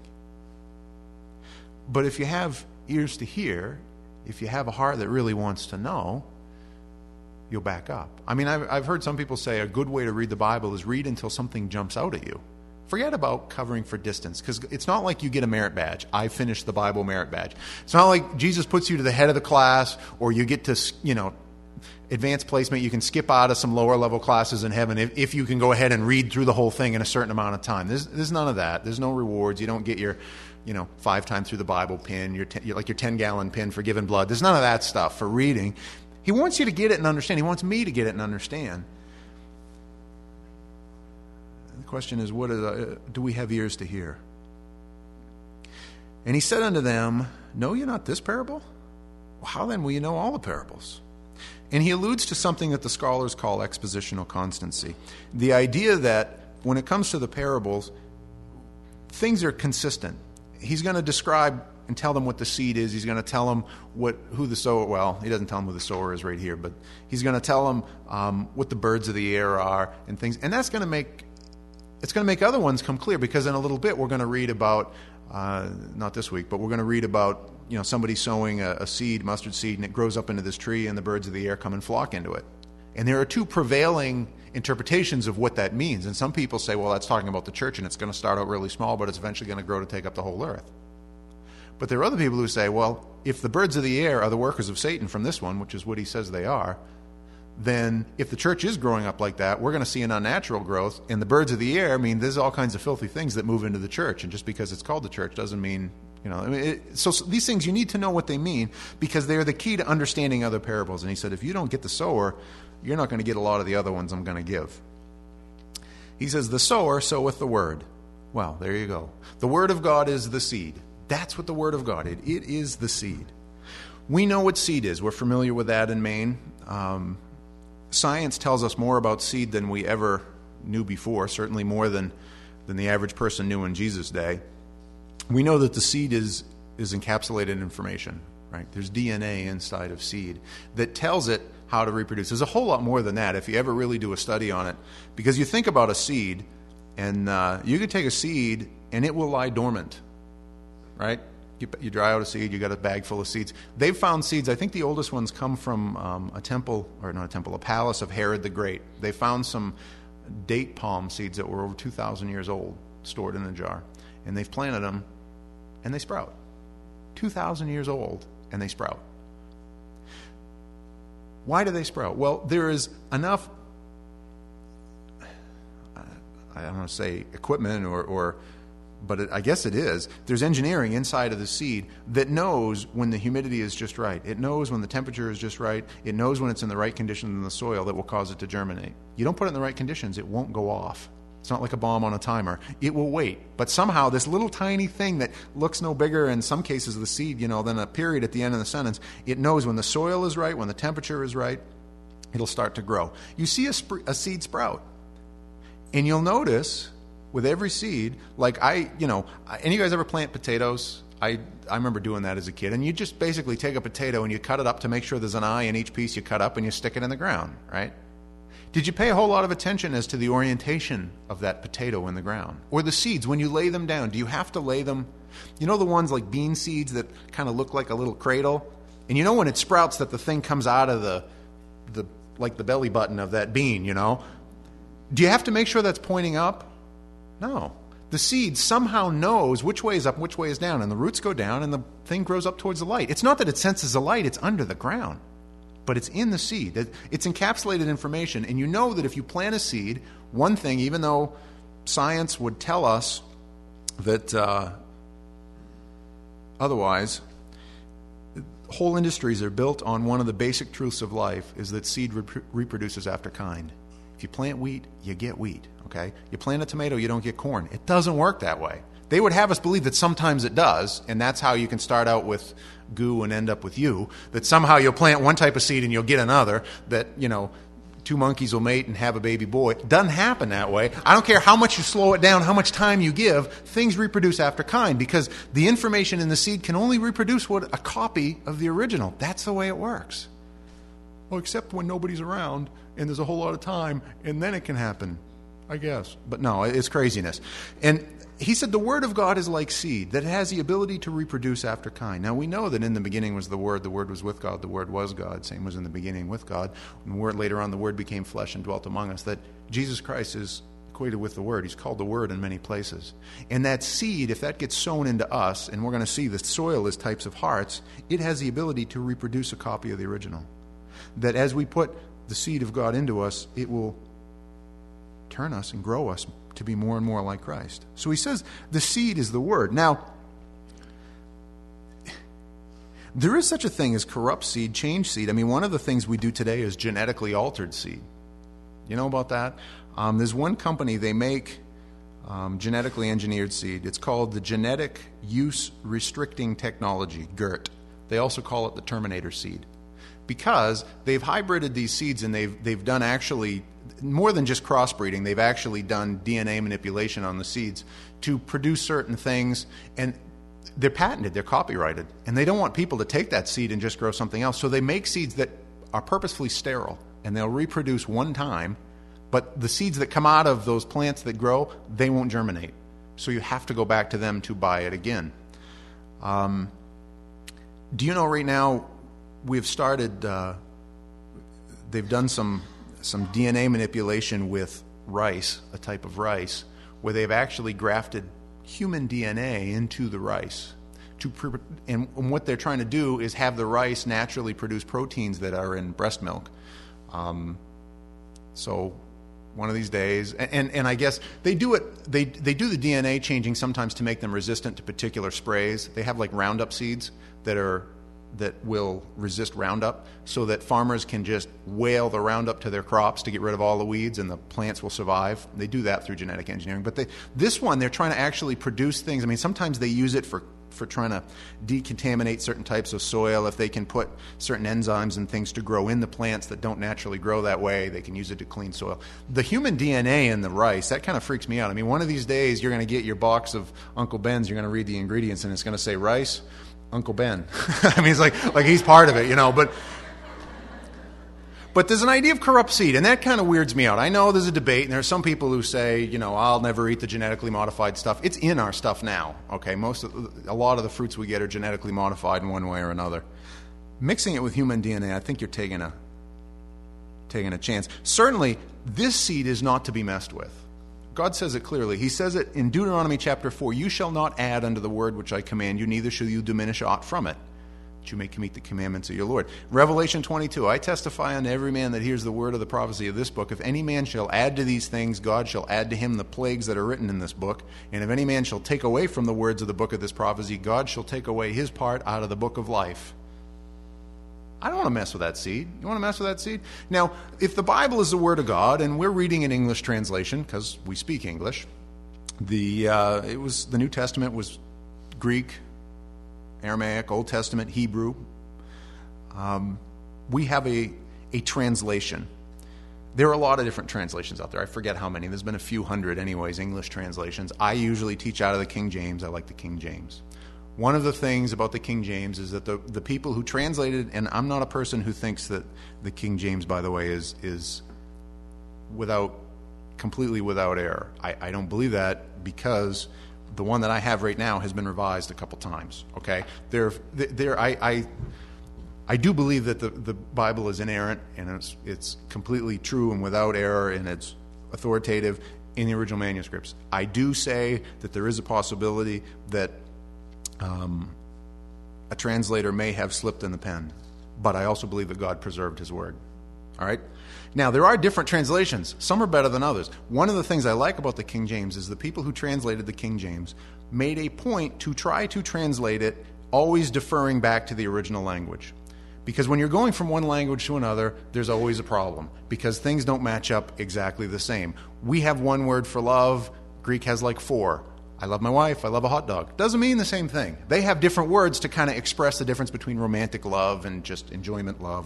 But if you have ears to hear, if you have a heart that really wants to know, you'll back up. I've heard some people say a good way to read the Bible is read until something jumps out at you. Forget about covering for distance, because it's not like you get a merit badge. I finished the Bible merit badge. It's not like Jesus puts you to the head of the class, or you get to, advanced placement. You can skip out of some lower level classes in heaven if you can go ahead and read through the whole thing in a certain amount of time. There's none of that. There's no rewards. You don't get your 5 times through the Bible pin, your 10-gallon pin for giving blood. There's none of that stuff for reading. He wants you to get it and understand. He wants me to get it and understand. The question is, do we have ears to hear? And he said unto them, know you not this parable? Well, how then will you know all the parables? And he alludes to something that the scholars call expositional constancy. The idea that when it comes to the parables, things are consistent. He's going to describe and tell them what the seed is. He's going to tell them who the sower. Well, he doesn't tell them who the sower is right here, but he's going to tell them what the birds of the air are and things. And that's going to make other ones come clear, because in a little bit we're going to read about, not this week, but we're going to read about somebody sowing a seed, mustard seed, and it grows up into this tree, and the birds of the air come and flock into it. And there are two prevailing interpretations of what that means. And some people say, well, that's talking about the church, and it's going to start out really small, but it's eventually going to grow to take up the whole earth. But there are other people who say, well, if the birds of the air are the workers of Satan from this one, which is what he says they are, then if the church is growing up like that, we're going to see an unnatural growth. And the birds of the air, there's all kinds of filthy things that move into the church. And just because it's called the church doesn't mean, so these things, you need to know what they mean, because they're the key to understanding other parables. And he said, if you don't get the sower, you're not going to get a lot of the other ones I'm going to give. He says, the sower soweth the word. Well, there you go. The word of God is the seed. That's what the word of God is. It is the seed. We know what seed is. We're familiar with that in Maine. Science tells us more about seed than we ever knew before, certainly more than the average person knew in Jesus' day. We know that the seed is encapsulated information, right? There's DNA inside of seed that tells it how to reproduce. There's a whole lot more than that if you ever really do a study on it, because you think about a seed, and you could take a seed and it will lie dormant, right? You dry out a seed, you got a bag full of seeds. They've found seeds. I think the oldest ones come from a palace of Herod the Great. They found some date palm seeds that were over 2,000 years old, stored in a jar. And they've planted them, and they sprout. 2,000 years old, and they sprout. Why do they sprout? Well, there is enough, I don't want to say equipment but I guess it is. There's engineering inside of the seed that knows when the humidity is just right. It knows when the temperature is just right. It knows when it's in the right conditions in the soil that will cause it to germinate. You don't put it in the right conditions, it won't go off. It's not like a bomb on a timer. It will wait. But somehow this little tiny thing that looks no bigger in some cases the seed, than a period at the end of the sentence, it knows when the soil is right, when the temperature is right, it'll start to grow. You see a seed sprout. And you'll notice with every seed, any of you guys ever plant potatoes? I remember doing that as a kid. And you just basically take a potato and you cut it up to make sure there's an eye in each piece you cut up and you stick it in the ground, right? Did you pay a whole lot of attention as to the orientation of that potato in the ground? Or the seeds, when you lay them down, do you have to lay them? You know the ones like bean seeds that kind of look like a little cradle? And you know when it sprouts that the thing comes out of the belly button of that bean, Do you have to make sure that's pointing up? No. The seed somehow knows which way is up, which way is down, and the roots go down, and the thing grows up towards the light. It's not that it senses the light, it's under the ground. But it's in the seed. It's encapsulated information, and you know that if you plant a seed, one thing, even though science would tell us that otherwise, whole industries are built on one of the basic truths of life, is that seed reproduces after kind. If you plant wheat, you get wheat, okay? You plant a tomato, you don't get corn. It doesn't work that way. They would have us believe that sometimes it does, and that's how you can start out with goo and end up with you, that somehow you'll plant one type of seed and you'll get another, that, two monkeys will mate and have a baby boy. It doesn't happen that way. I don't care how much you slow it down, how much time you give, things reproduce after kind, because the information in the seed can only reproduce what a copy of the original. That's the way it works. Well, except when nobody's around and there's a whole lot of time, and then it can happen, I guess. But no, it's craziness. And he said the Word of God is like seed, that it has the ability to reproduce after kind. Now, we know that in the beginning was the Word was with God, the Word was God, same was in the beginning with God. And later on, the Word became flesh and dwelt among us, that Jesus Christ is equated with the Word. He's called the Word in many places. And that seed, if that gets sown into us, and we're going to see the soil is types of hearts, it has the ability to reproduce a copy of the original. That as we put the seed of God into us, it will turn us and grow us to be more and more like Christ. So he says the seed is the Word. Now, there is such a thing as corrupt seed, change seed. I mean, one of the things we do today is genetically altered seed. You know about that? There's one company, they make genetically engineered seed. It's called the Genetic Use Restricting Technology, GERT. They also call it the Terminator seed. Because they've hybrided these seeds, and they've done actually more than just crossbreeding. They've actually done DNA manipulation on the seeds to produce certain things, and they're patented, they're copyrighted, and they don't want people to take that seed and just grow something else. So they make seeds that are purposefully sterile, and they'll reproduce one time, but the seeds that come out of those plants that grow, they won't germinate. So you have to go back to them to buy it again. Do you know right now we've started, they've done some DNA manipulation with rice, a type of rice, where they've actually grafted human DNA into the rice. And what they're trying to do is have the rice naturally produce proteins that are in breast milk. So one of these days, and I guess they do it. They do the DNA changing sometimes to make them resistant to particular sprays. They have like Roundup seeds that will resist Roundup, so that farmers can just whale the Roundup to their crops to get rid of all the weeds, and the plants will survive. They do that through genetic engineering. But this one, they're trying to actually produce things. I mean, sometimes they use it for trying to decontaminate certain types of soil. If they can put certain enzymes and things to grow in the plants that don't naturally grow that way, they can use it to clean soil. The human DNA in the rice, that kind of freaks me out. I mean, one of these days, you're going to get your box of Uncle Ben's, you're going to read the ingredients, and it's going to say rice, Uncle Ben. I mean, it's like he's part of it, But there's an idea of corrupt seed, and that kind of weirds me out. I know there's a debate, and there are some people who say, I'll never eat the genetically modified stuff. It's in our stuff now, okay? A lot of the fruits we get are genetically modified in one way or another. Mixing it with human DNA, I think you're taking a chance. Certainly, this seed is not to be messed with. God says it clearly. He says it in Deuteronomy chapter 4, "You shall not add unto the word which I command you, neither shall you diminish aught from it, that you may meet the commandments of your Lord." Revelation 22, "I testify unto every man that hears the word of the prophecy of this book, if any man shall add to these things, God shall add to him the plagues that are written in this book. And if any man shall take away from the words of the book of this prophecy, God shall take away his part out of the book of life." I don't want to mess with that seed. You want to mess with that seed? Now, if the Bible is the Word of God, and we're reading an English translation, because we speak English, the New Testament was Greek, Aramaic, Old Testament, Hebrew. We have a translation. There are a lot of different translations out there. I forget how many. There's been a few hundred anyways, English translations. I usually teach out of the King James. I like the King James. One of the things about the King James is that the people who translated, and I'm not a person who thinks that the King James, by the way, is completely without error. I don't believe that, because the one that I have right now has been revised a couple times. Okay, I do believe that the Bible is inerrant, and it's completely true and without error, and it's authoritative in the original manuscripts. I do say that there is a possibility that a translator may have slipped in the pen, but I also believe that God preserved his word. All right? Now, there are different translations. Some are better than others. One of the things I like about the King James is the people who translated the King James made a point to try to translate it always deferring back to the original language. Because when you're going from one language to another, there's always a problem, because things don't match up exactly the same. We have one word for love. Greek has like 4. I love my wife, I love a hot dog. Doesn't mean the same thing. They have different words to kind of express the difference between romantic love and just enjoyment love.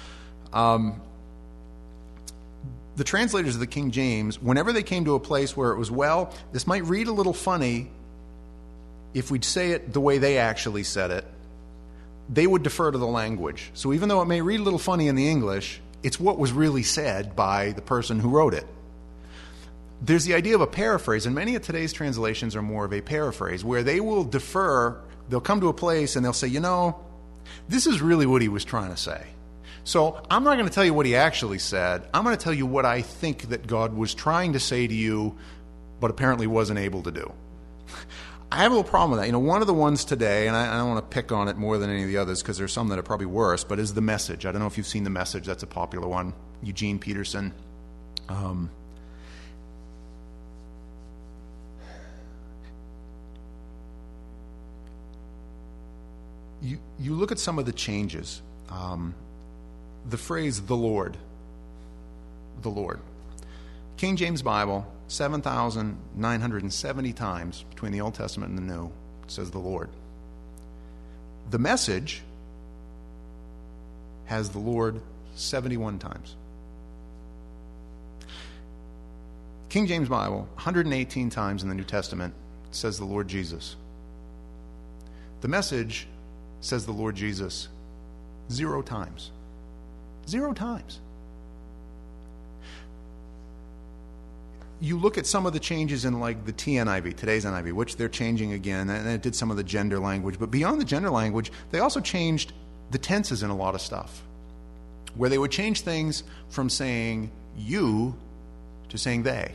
The translators of the King James, whenever they came to a place where it was, this might read a little funny if we'd say it the way they actually said it, they would defer to the language. So even though it may read a little funny in the English, it's what was really said by the person who wrote it. There's the idea of a paraphrase, and many of today's translations are more of a paraphrase, where they will defer, they'll come to a place and they'll say, this is really what he was trying to say. So I'm not going to tell you what he actually said. I'm going to tell you what I think that God was trying to say to you, but apparently wasn't able to do. I have a little problem with that. One of the ones today, and I don't want to pick on it more than any of the others, because there's some that are probably worse, but is The Message. I don't know if you've seen The Message. That's a popular one. Eugene Peterson. You look at some of the changes. The phrase "the Lord." King James Bible, 7,970 times between the Old Testament and the New, it says "the Lord." The Message has "the Lord" 71 times. King James Bible, 118 times in the New Testament, says "the Lord Jesus." The Message says "the Lord Jesus" 0 times. 0 times. You look at some of the changes in like the TNIV, today's NIV, which they're changing again, and it did some of the gender language. But beyond the gender language, they also changed the tenses in a lot of stuff, where they would change things from saying "you" to saying "they."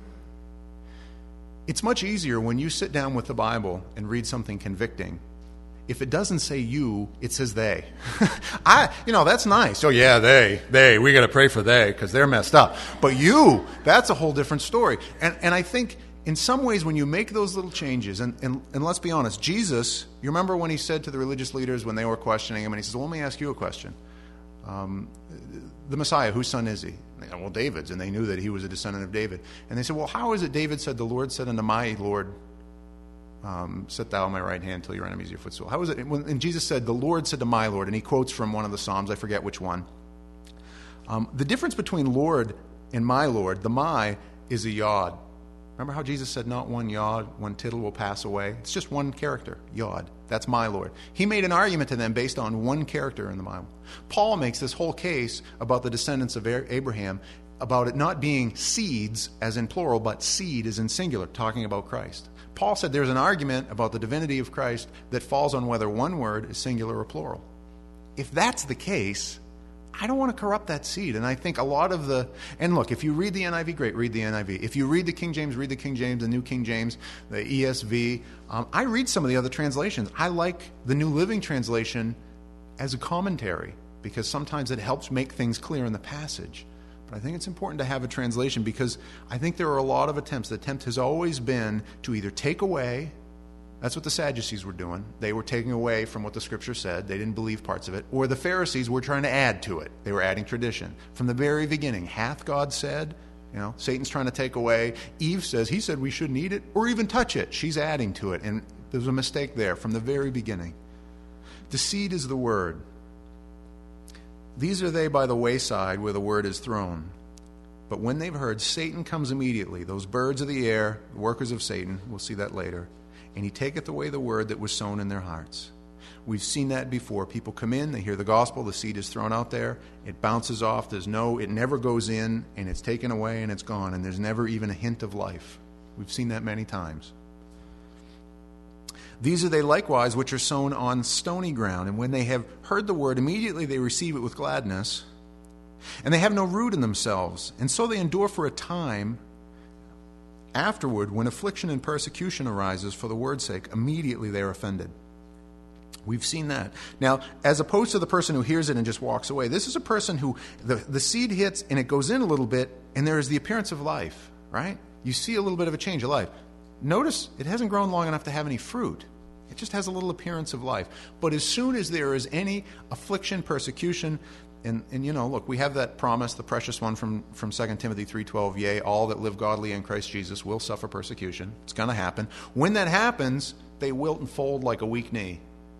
It's much easier when you sit down with the Bible and read something convicting. If it doesn't say "you," it says "they." That's nice. Oh yeah, they. We got to pray for they because they're messed up. But "you," that's a whole different story. And I think in some ways when you make those little changes, and let's be honest, Jesus, you remember when he said to the religious leaders when they were questioning him, and he says, "Well, let me ask you a question. The Messiah, whose son is he?" And they go, "Well, David's," and they knew that he was a descendant of David. And they said, "Well, how is it David said, 'The Lord said unto my Lord, sit thou on my right hand till your enemies are your footstool'? How is it?" And Jesus said, "The Lord said to my Lord," and he quotes from one of the Psalms, I forget which one. The difference between Lord and my Lord, the my, is a yod. Remember how Jesus said, "Not one yod, one tittle will pass away"? It's just one character, yod. That's my Lord. He made an argument to them based on one character in the Bible. Paul makes this whole case about the descendants of Abraham, about it not being seeds as in plural, but seed as in singular, talking about Christ. Paul said there's an argument about the divinity of Christ that falls on whether one word is singular or plural. If that's the case, I don't want to corrupt that seed. And I think a lot of and look, if you read the NIV, great, read the NIV. If you read the King James, read the King James, the New King James, the ESV. I read some of the other translations. I like the New Living Translation as a commentary because sometimes it helps make things clear in the passage. But I think it's important to have a translation because I think there are a lot of attempts. The attempt has always been to either take away. That's what the Sadducees were doing. They were taking away from what the Scripture said. They didn't believe parts of it. Or the Pharisees were trying to add to it. They were adding tradition. From the very beginning, hath God said? Satan's trying to take away. Eve says, he said we shouldn't eat it or even touch it. She's adding to it. And there's a mistake there from the very beginning. The seed is the word. These are they by the wayside where the word is thrown. But when they've heard, Satan comes immediately. Those birds of the air, the workers of Satan, we'll see that later. And he taketh away the word that was sown in their hearts. We've seen that before. People come in, they hear the gospel, the seed is thrown out there, it bounces off, it never goes in, and it's taken away and it's gone, and there's never even a hint of life. We've seen that many times. These are they likewise which are sown on stony ground, and when they have heard the word, immediately they receive it with gladness, and they have no root in themselves, and so they endure for a time. Afterward, when affliction and persecution arises for the word's sake, immediately they are offended. We've seen that. Now, as opposed to the person who hears it and just walks away, this is a person who the seed hits and it goes in a little bit, and there is the appearance of life, right? You see a little bit of a change of life. Notice it hasn't grown long enough to have any fruit. It just has a little appearance of life. But as soon as there is any affliction, persecution, and look, we have that promise, the precious one from 2 Timothy 3:12, yea, all that live godly in Christ Jesus will suffer persecution. It's going to happen. When that happens, they wilt and fold like a weak knee.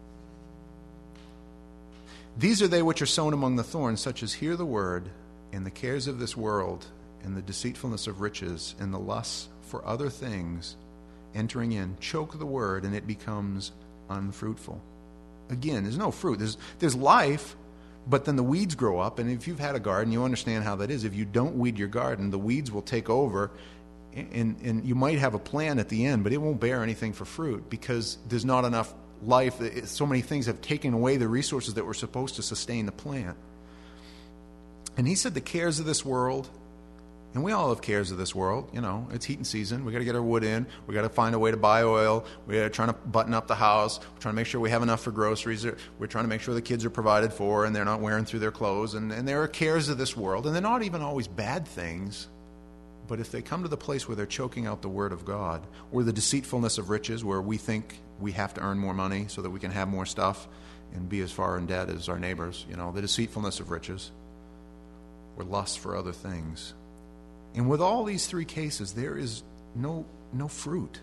These are they which are sown among the thorns, such as hear the word, and the cares of this world, and the deceitfulness of riches, and the lusts for other things, entering in, choke the word, and it becomes unfruitful. Again, there's no fruit. There's life, but then the weeds grow up, and if you've had a garden, you understand how that is. If you don't weed your garden, the weeds will take over, and you might have a plant at the end, but it won't bear anything for fruit because there's not enough life. So many things have taken away the resources that were supposed to sustain the plant. And he said the cares of this world, and we all have cares of this world. It's heating season. We got to get our wood in. We got to find a way to buy oil. We're trying to button up the house. We're trying to make sure we have enough for groceries. We're trying to make sure the kids are provided for and they're not wearing through their clothes. And there are cares of this world, and they're not even always bad things. But if they come to the place where they're choking out the word of God, or the deceitfulness of riches, where we think we have to earn more money so that we can have more stuff and be as far in debt as our neighbors, the deceitfulness of riches, or lust for other things. And with all these three cases, there is no fruit.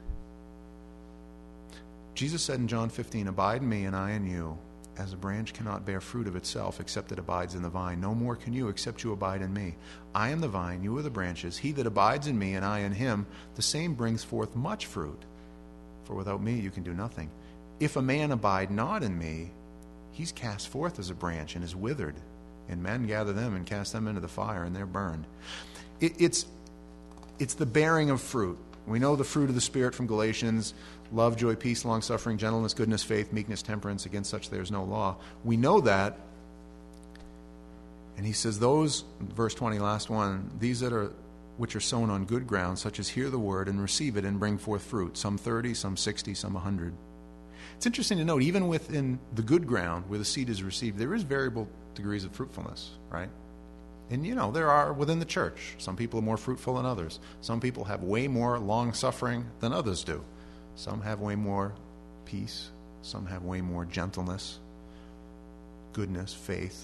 Jesus said in John 15, abide in me and I in you, as a branch cannot bear fruit of itself except it abides in the vine. No more can you except you abide in me. I am the vine, you are the branches. He that abides in me and I in him, the same brings forth much fruit. For without me you can do nothing. If a man abide not in me, he's cast forth as a branch and is withered. And men gather them and cast them into the fire, and they're burned. It's the bearing of fruit. We know the fruit of the Spirit from Galatians: love, joy, peace, long-suffering, gentleness, goodness, faith, meekness, temperance. Against such there is no law. We know that. And he says, those, verse 20, last one, these which are sown on good ground, such as hear the word and receive it and bring forth fruit, some 30, some 60, some 100. It's interesting to note, even within the good ground where the seed is received, there is variable degrees of fruitfulness, right? And there are within the church. Some people are more fruitful than others. Some people have way more long-suffering than others do. Some have way more peace. Some have way more gentleness, goodness, faith.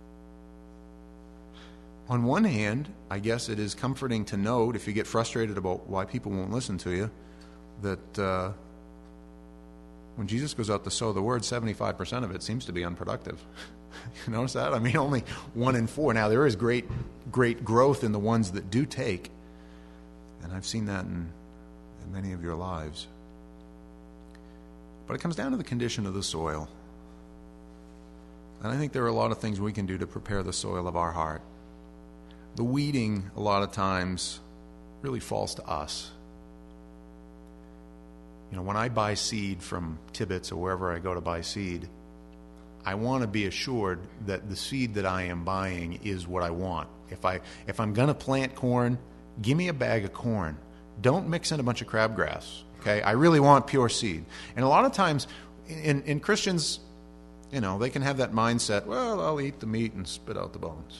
On one hand, I guess it is comforting to note, if you get frustrated about why people won't listen to you, that when Jesus goes out to sow the word, 75% of it seems to be unproductive. You notice that? I mean, only 1 in 4. Now, there is great growth in the ones that do take, and I've seen that in many of your lives. But it comes down to the condition of the soil. And I think there are a lot of things we can do to prepare the soil of our heart. The weeding, a lot of times, really falls to us. You know, when I buy seed from Tibbetts or wherever I go to buy seed, I want to be assured that the seed that I am buying is what I want. If I'm going to plant corn, give me a bag of corn. Don't mix in a bunch of crabgrass. Okay? I really want pure seed. And a lot of times in Christians, you know, they can have that mindset, well, I'll eat the meat and spit out the bones.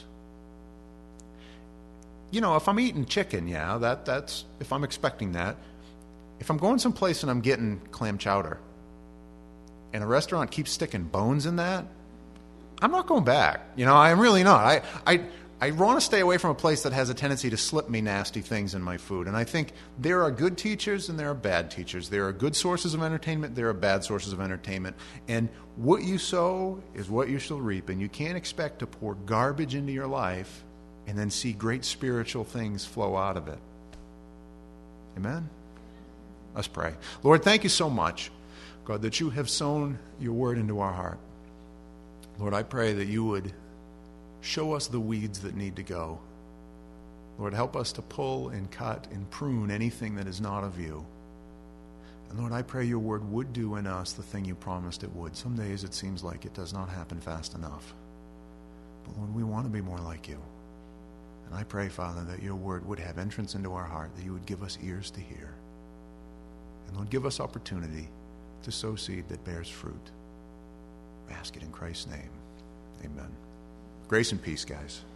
You know, if I'm eating chicken, yeah, that's if I'm expecting that. If I'm going someplace and I'm getting clam chowder and a restaurant keeps sticking bones in that, I'm not going back. You know, I'm really not. I want to stay away from a place that has a tendency to slip me nasty things in my food. And I think there are good teachers and there are bad teachers. There are good sources of entertainment. There are bad sources of entertainment. And what you sow is what you shall reap. And you can't expect to pour garbage into your life and then see great spiritual things flow out of it. Amen? Let's pray. Lord, thank you so much, God, that you have sown your word into our heart. Lord, I pray that you would show us the weeds that need to go. Lord, help us to pull and cut and prune anything that is not of you. And Lord, I pray your word would do in us the thing you promised it would. Some days it seems like it does not happen fast enough. But Lord, we want to be more like you. And I pray, Father, that your word would have entrance into our heart, that you would give us ears to hear. And Lord, give us opportunity to sow seed that bears fruit. I ask it in Christ's name. Amen. Grace and peace, guys.